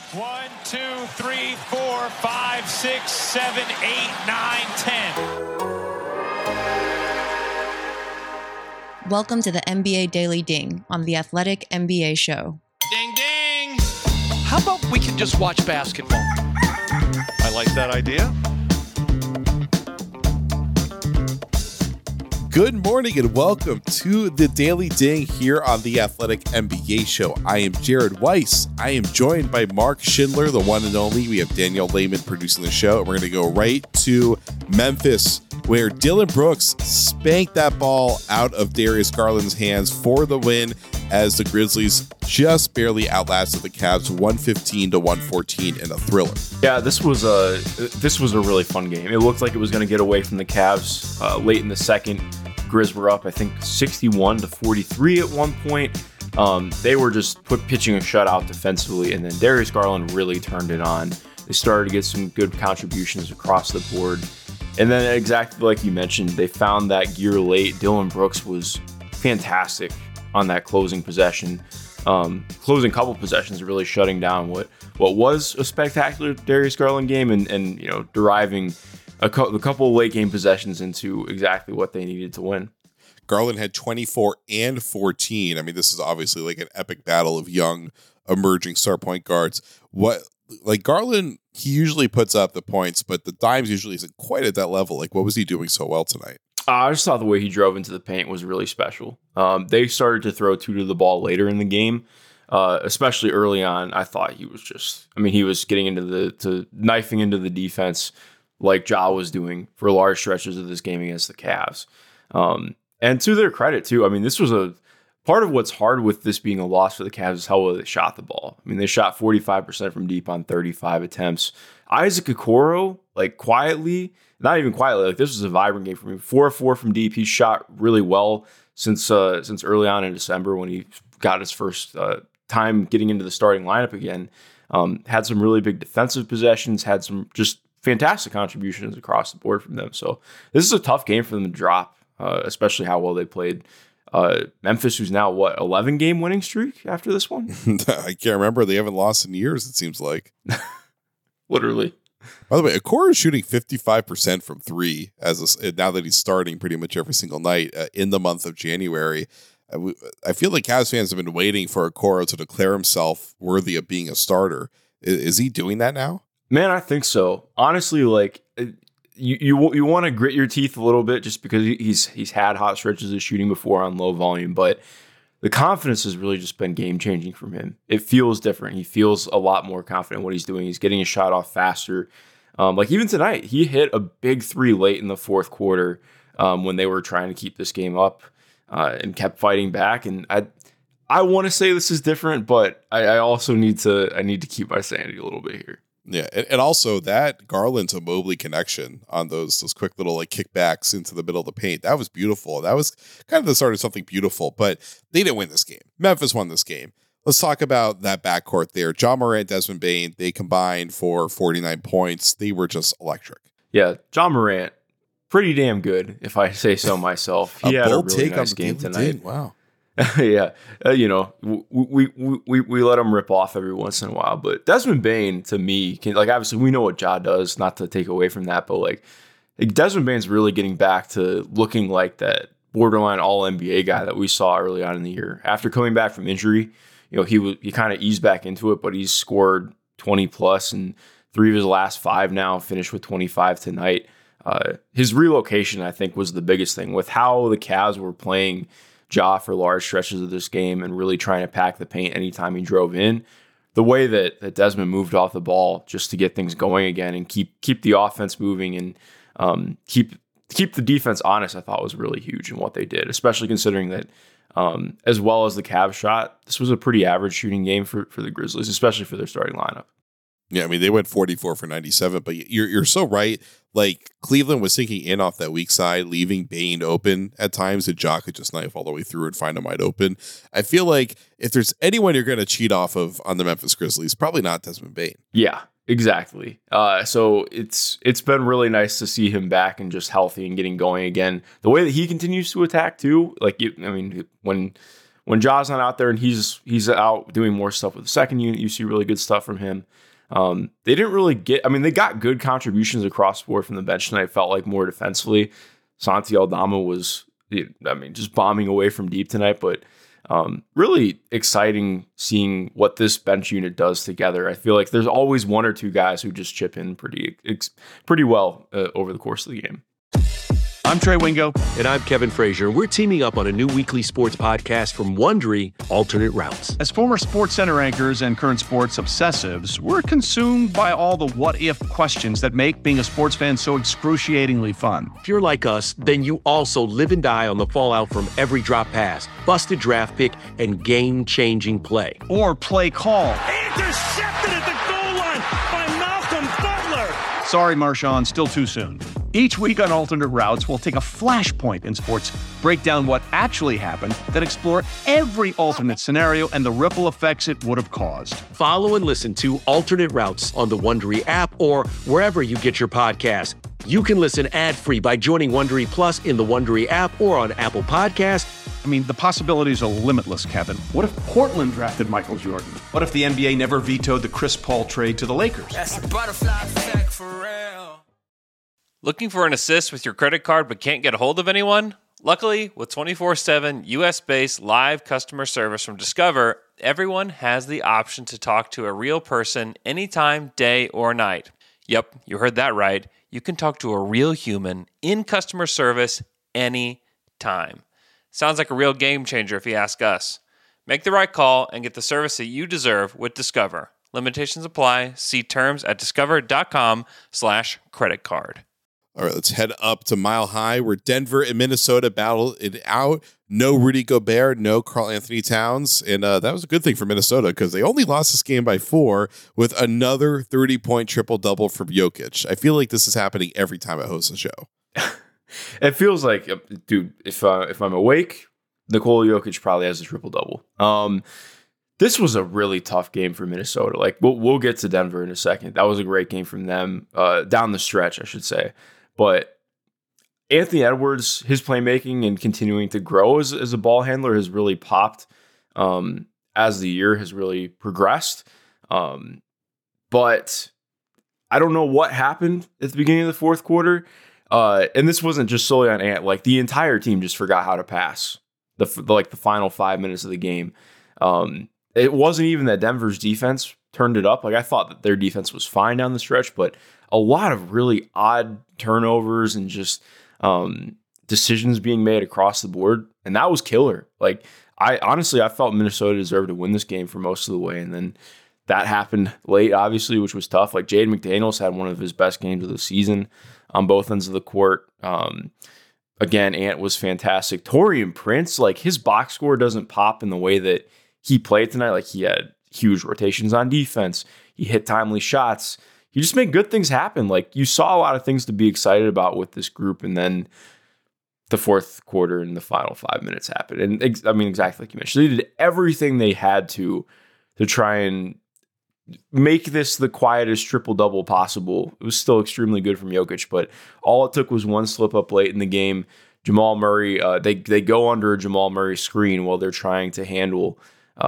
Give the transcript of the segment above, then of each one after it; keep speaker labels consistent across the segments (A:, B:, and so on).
A: 1, 2, 3, 4, 5, 6, 7, 8, 9, 10.
B: Welcome to the NBA Daily Ding on the Athletic NBA Show.
C: Ding, ding. How about we can just watch basketball?
D: I like that idea.
E: Good morning and welcome to the Daily Ding here on the Athletic NBA Show. I am Jared Weiss. I am joined by Mark Schindler, the one and only. We have Danielle Lehman producing the show, and we're going to go right to Memphis, where Dillon Brooks spanked that ball out of Darius Garland's hands for the win, as the Grizzlies just barely outlasted the Cavs 115-114 in a thriller.
F: Yeah, this was a really fun game. It looked like it was going to get away from the Cavs late in the second. Grizz were up, I think, 61-43 at one point. They were just pitching a shutout defensively, and then Darius Garland really turned it on. They started to get some good contributions across the board. And then exactly like you mentioned, they found that gear late. Dillon Brooks was fantastic on that closing possession. Closing couple possessions, really shutting down what was a spectacular Darius Garland game and deriving a couple late game possessions into exactly what they needed to win.
E: Garland had 24 and 14. I mean, this is obviously like an epic battle of young emerging star point guards. Garland, he usually puts up the points, but the dimes usually isn't quite at that level. Like, what was he doing so well tonight?
F: I just thought the way he drove into the paint was really special. They started to throw two to the ball later in the game, especially early on. I thought he was getting into knifing into the defense like Ja was doing for large stretches of this game against the Cavs. And to their credit, too, I mean, this was a part of what's hard with this being a loss for the Cavs is how well they shot the ball. I mean, they shot 45% from deep on 35 attempts. Isaac Okoro, quietly, not even quietly, this was a vibrant game for me. 4-4 from deep. He shot really well since early on in December when he got his first time getting into the starting lineup again. Had some really big defensive possessions, had some just fantastic contributions across the board from them. So this is a tough game for them to drop, especially how well they played. Memphis, who's now 11-game winning streak after this one?
E: I can't remember. They haven't lost in years, it seems like.
F: Literally.
E: By the way, Okoro is shooting 55% from three now that he's starting pretty much every single night in the month of January. I feel like Cavs fans have been waiting for Okoro to declare himself worthy of being a starter. Is he doing that now?
F: Man, I think so. Honestly, you want to grit your teeth a little bit just because he's had hot stretches of shooting before on low volume, but the confidence has really just been game changing from him. It feels different. He feels a lot more confident in what he's doing. He's getting his shot off faster. Even tonight, he hit a big three late in the fourth quarter when they were trying to keep this game up and kept fighting back. And I want to say this is different, but I also need to keep my sanity a little bit here.
E: Yeah, and also that Garland to Mobley connection on those quick little kickbacks into the middle of the paint, that was beautiful. That was kind of the start of something beautiful, but they didn't win this game. Memphis won this game. Let's talk about that backcourt there. Ja Morant, Desmond Bane, they combined for 49 points. They were just electric.
F: Yeah, Ja Morant, pretty damn good, if I say so myself. He had a really nice game tonight.
E: Wow.
F: Yeah, we let him rip off every once in a while, but Desmond Bane to me obviously we know what Ja does, not to take away from that, but Desmond Bane's really getting back to looking like that borderline all NBA guy that we saw early on in the year. After coming back from injury, he kind of eased back into it, but he's scored 20 plus and 3 of his last 5 now, finished with 25 tonight. His relocation, I think, was the biggest thing with how the Cavs were playing Ja for large stretches of this game and really trying to pack the paint anytime he drove in. The way that Desmond moved off the ball just to get things going again and keep the offense moving and keep the defense honest, I thought was really huge in what they did, especially considering that as well as the Cavs shot, this was a pretty average shooting game for the Grizzlies, especially for their starting lineup.
E: Yeah, I mean, they went 44 for 97, but you're so right. Cleveland was sinking in off that weak side, leaving Bane open at times, and Ja could just knife all the way through and find him wide open. I feel like if there's anyone you're going to cheat off of on the Memphis Grizzlies, probably not Desmond Bane.
F: Yeah, exactly. So it's been really nice to see him back and just healthy and getting going again. The way that he continues to attack too, when when Ja's not out there and he's out doing more stuff with the second unit, you see really good stuff from him. They didn't really they got good contributions across the board from the bench tonight. Felt like more defensively. Santi Aldama was, just bombing away from deep tonight, but really exciting seeing what this bench unit does together. I feel like there's always one or two guys who just chip in pretty well over the course of the game.
G: I'm Trey Wingo.
H: And I'm Kevin Frazier. We're teaming up on a new weekly sports podcast from Wondery, Alternate Routes.
G: As former SportsCenter anchors and current sports obsessives, we're consumed by all the what-if questions that make being a sports fan so excruciatingly fun.
H: If you're like us, then you also live and die on the fallout from every drop pass, busted draft pick, and game-changing play.
G: Or play call.
I: Intercepted at the goal line by Malcolm Butler.
G: Sorry, Marshawn, still too soon. Each week on Alternate Routes, we'll take a flashpoint in sports, break down what actually happened, then explore every alternate scenario and the ripple effects it would have caused.
H: Follow and listen to Alternate Routes on the Wondery app or wherever you get your podcasts. You can listen ad-free by joining Wondery Plus in the Wondery app or on Apple Podcasts.
G: The possibilities are limitless, Kevin. What if Portland drafted Michael Jordan? What if the NBA never vetoed the Chris Paul trade to the Lakers?
I: That's a butterfly effect for real.
J: Looking for an assist with your credit card but can't get a hold of anyone? Luckily, with 24/7 US-based live customer service from Discover, everyone has the option to talk to a real person anytime, day or night. Yep, you heard that right. You can talk to a real human in customer service anytime. Sounds like a real game changer if you ask us. Make the right call and get the service that you deserve with Discover. Limitations apply. See terms at discover.com/creditcard.
E: All right, let's head up to Mile High where Denver and Minnesota battled it out. No Rudy Gobert, no Karl Anthony Towns. And that was a good thing for Minnesota because they only lost this game by 4 with another 30-point triple-double from Jokic. I feel like this is happening every time I host a show.
F: It feels like, dude, if I'm awake, Nikola Jokic probably has a triple-double. This was a really tough game for Minnesota. Like, we'll get to Denver in a second. That was a great game from them, down the stretch, I should say. But Anthony Edwards, his playmaking and continuing to grow as a ball handler has really popped as the year has really progressed. But I don't know what happened at the beginning of the fourth quarter. And this wasn't just solely on Ant. Like, the entire team just forgot how to pass the final 5 minutes of the game. It wasn't even that Denver's defense turned it up. Like, I thought that their defense was fine down the stretch, but a lot of really odd turnovers and just decisions being made across the board. And that was killer. Like, I felt Minnesota deserved to win this game for most of the way. And then that happened late, obviously, which was tough. Like, Jaden McDaniels had one of his best games of the season on both ends of the court. Again, Ant was fantastic. Taurean Prince, like, his box score doesn't pop in the way that he played tonight. Like, he had huge rotations on defense. He hit timely shots. He just made good things happen. Like, you saw a lot of things to be excited about with this group. And then the fourth quarter and the final 5 minutes happened. And exactly like you mentioned, they did everything they had to try and make this the quietest triple-double possible. It was still extremely good from Jokic, but all it took was one slip up late in the game. Jamal Murray, they go under a Jamal Murray screen while they're trying to handle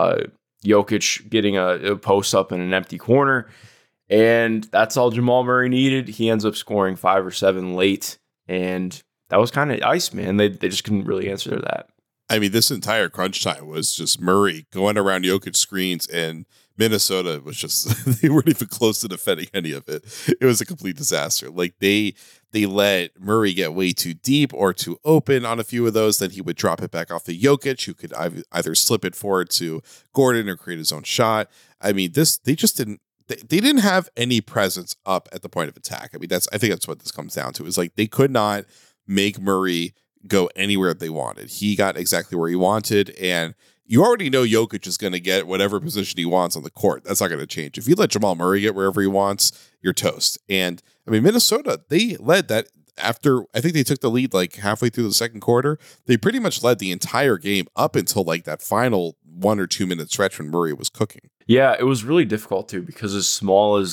F: Jokic getting a post up in an empty corner. And that's all Jamal Murray needed. He ends up scoring 5 or 7 late. And that was kind of ice, man. They just couldn't really answer that.
E: This entire crunch time was just Murray going around Jokic screens, and Minnesota was just, they weren't even close to defending any of it. It was a complete disaster. Like, they let Murray get way too deep or too open on a few of those. Then he would drop it back off to Jokic, who could either slip it forward to Gordon or create his own shot. They just didn't. They didn't have any presence up at the point of attack. I think that's what this comes down to. Is like they could not make Murray go anywhere they wanted. He got exactly where he wanted, and you already know Jokic is going to get whatever position he wants on the court. That's not going to change. If you let Jamal Murray get wherever he wants, you're toast. And Minnesota, they led that after, I think they took the lead like halfway through the second quarter. They pretty much led the entire game up until like that final 1 or 2 minute stretch when Murray was cooking.
F: Yeah, it was really difficult too, because as small and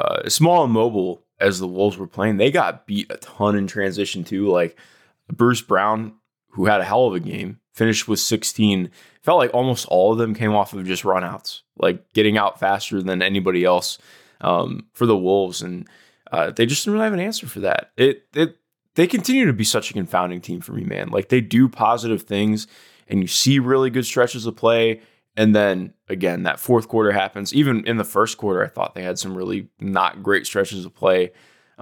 F: mobile as the Wolves were playing, they got beat a ton in transition too. Like, Bruce Brown who had a hell of a game, finished with 16. Felt like almost all of them came off of just runouts, like getting out faster than anybody else for the Wolves. And they just didn't really have an answer for that. They continue to be such a confounding team for me, man. Like, they do positive things, and you see really good stretches of play. And then, again, that fourth quarter happens. Even in the first quarter, I thought they had some really not great stretches of play.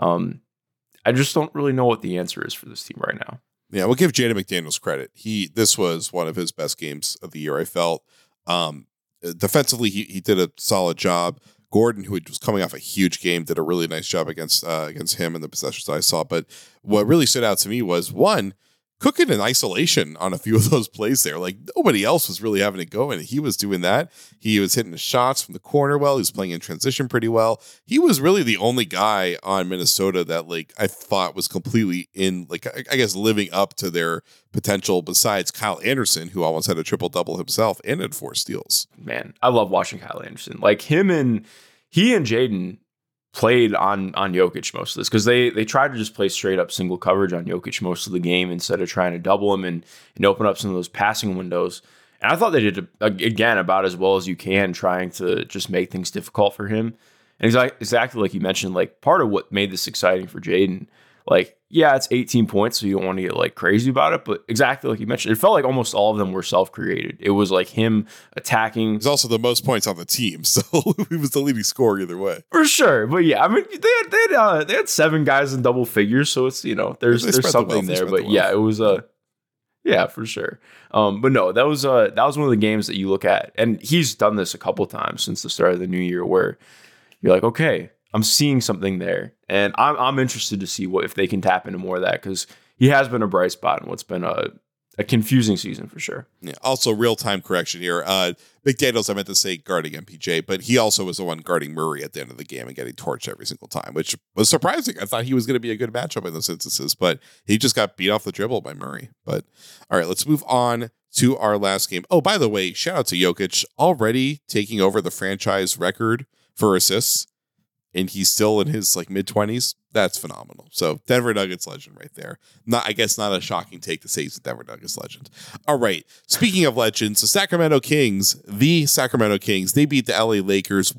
F: I just don't really know what the answer is for this team right now.
E: Yeah, we'll give Jaden McDaniels credit. This was one of his best games of the year, I felt. Defensively, he did a solid job. Gordon, who was coming off a huge game, did a really nice job against him in the possessions I saw. But what really stood out to me was, one, cooking in isolation on a few of those plays there. Like, nobody else was really having it go, and he was doing that. He was hitting the shots from the corner well. He was playing in transition pretty well. He was really the only guy on Minnesota that, like, I thought was completely in, like, I guess, living up to their potential, besides Kyle Anderson, who almost had a triple-double himself and had 4 steals.
F: Man, I love watching Kyle Anderson. Like, he and Jaden played on Jokic most of this, because they tried to just play straight up single coverage on Jokic most of the game instead of trying to double him and open up some of those passing windows. And I thought they did, again, about as well as you can, trying to just make things difficult for him. And exactly like you mentioned, like, part of what made this exciting for Jaden, like, yeah, it's 18 points, so you don't want to get like crazy about it, but exactly like you mentioned, it felt like almost all of them were self-created. It was like him attacking.
E: He's also the most points on the team, so he was the leading scorer either way.
F: For sure. But yeah, I mean, they had 7 guys in double figures, so it's, there's something there. But yeah, it was yeah, for sure. But no, that was one of the games that you look at, and he's done this a couple times since the start of the new year, where you're like, okay, I'm seeing something there, and I'm interested to see if they can tap into more of that, because he has been a bright spot in what's been a confusing season for sure.
E: Yeah. Also, real-time correction here. McDaniels, I meant to say guarding MPJ, but he also was the one guarding Murray at the end of the game and getting torched every single time, which was surprising. I thought he was going to be a good matchup in those instances, but he just got beat off the dribble by Murray. But all right, let's move on to our last game. Oh, by the way, shout out to Jokic, already taking over the franchise record for assists, and he's still in his like mid-20s. That's phenomenal. So Denver Nuggets legend right there. I guess not a shocking take to say he's a Denver Nuggets legend. All right. Speaking of legends, the Sacramento Kings, they beat the LA Lakers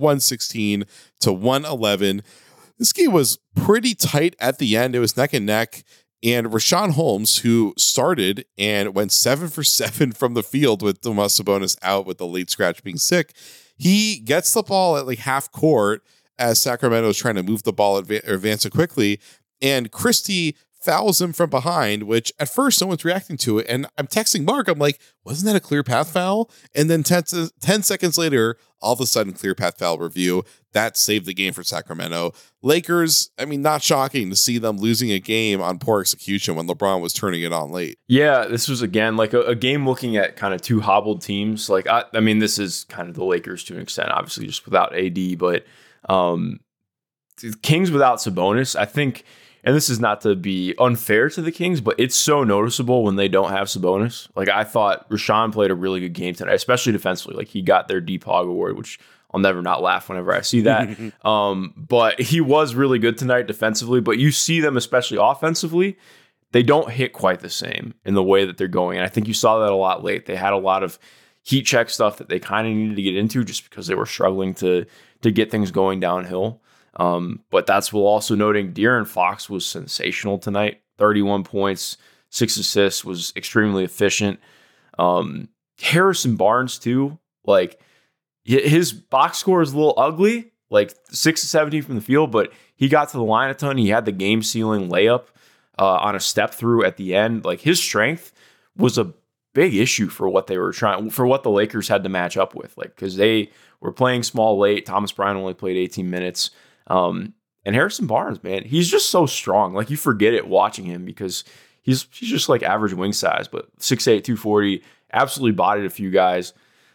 E: 116-111. This game was pretty tight at the end. It was neck and neck. And Richaun Holmes, who started and went 7 for 7 from the field with Domas Sabonis out with the late scratch being sick, he gets the ball at like half court as Sacramento is trying to move the ball, advance it quickly, and Christie fouls him from behind, which at first no one's reacting to it. And I'm texting Mark, I'm like, wasn't that a clear path foul? And then 10 seconds later, all of a sudden, clear path foul review. That saved the game for Sacramento. Lakers, I mean, not shocking to see them losing a game on poor execution when LeBron was turning it on late.
F: Yeah, this was, again, like a game looking at kind of two hobbled teams. Like, I mean, this is kind of the Lakers to an extent, obviously just without AD, but the Kings without Sabonis, I think, and this is not to be unfair to the Kings, but it's so noticeable when they don't have Sabonis. Like, I thought Richaun played a really good game tonight, especially defensively. Like, he got their Deep Hog Award, which I'll never not laugh whenever I see that. But he was really good tonight defensively, but you see them, especially offensively, they don't hit quite the same in the way that they're going. And I think you saw that a lot late. They had a lot of heat check stuff that they kind of needed to get into just because they were struggling to get things going downhill. But that's while also noting De'Aaron Fox was sensational tonight. 31 points, 6 assists, was extremely efficient. Harrison Barnes too, like his box score is a little ugly, like 6 to 17 from the field, but he got to the line a ton. He had the game sealing layup on a step through at the end. Like, his strength was a big issue for what the Lakers had to match up with, like, because they were playing small late. Thomas Bryant only played 18 minutes. And Harrison Barnes, man, he's just so strong. Like, you forget it watching him because he's just like average wing size, but 6'8", 240, absolutely bodied a few guys.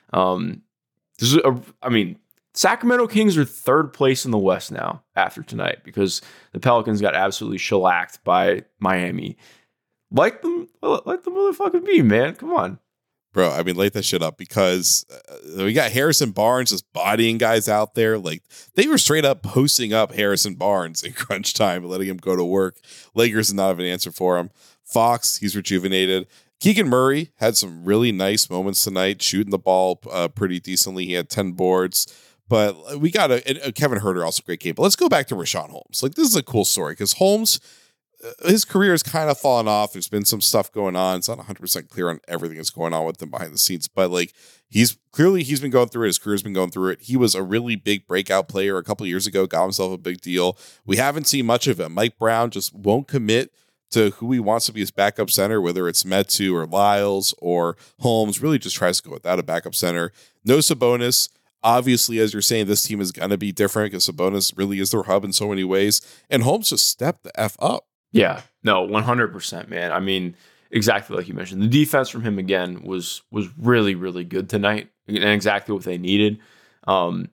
F: Sacramento Kings are third place in the West now after tonight because the Pelicans got absolutely shellacked by Miami. Like the motherfucking be, man. Come on.
E: Bro, I mean, light that shit up because we got Harrison Barnes just bodying guys out there. Like, they were straight up posting up Harrison Barnes in crunch time and letting him go to work. Lakers did not have an answer for him. Fox, he's rejuvenated. Keegan Murray had some really nice moments tonight, shooting the ball pretty decently. He had 10 boards. But we got Kevin Huerter, also a great game. But let's go back to Richaun Holmes. Like, this is a cool story because Holmes, his career has kind of fallen off. There's been some stuff going on. It's not 100% clear on everything that's going on with him behind the scenes. But, like, he's been going through it. His career's been going through it. He was a really big breakout player a couple of years ago, got himself a big deal. We haven't seen much of him. Mike Brown just won't commit to who he wants to be his backup center, whether it's Metu or Lyles or Holmes, really just tries to go without a backup center. No Sabonis. Obviously, as you're saying, this team is going to be different because Sabonis really is their hub in so many ways. And Holmes just stepped the F up. Yeah, no, 100%, man. I mean, exactly like you mentioned. The defense from him, again, was really, really good tonight and exactly what they needed. I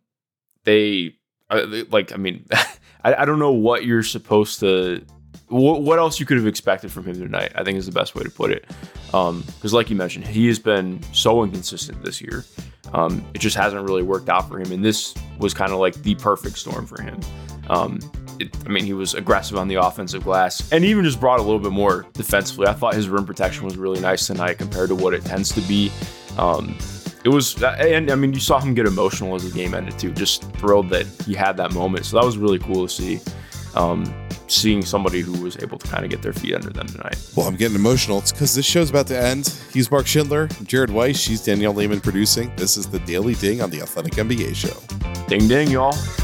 E: don't know what you're supposed to... What else you could have expected from him tonight, I think is the best way to put it. Because like you mentioned, he has been so inconsistent this year. It just hasn't really worked out for him. And this was kind of like the perfect storm for him. He was aggressive on the offensive glass and even just brought a little bit more defensively. I thought his rim protection was really nice tonight compared to what it tends to be. You saw him get emotional as the game ended too. Just thrilled that he had that moment. So that was really cool to see. Seeing somebody who was able to kind of get their feet under them tonight. Well, I'm getting emotional. It's because this show's about to end. He's Mark Schindler. I'm Jared Weiss. She's Danielle Lehman producing. This is the Daily Ding on the Athletic NBA Show. Ding, ding, y'all.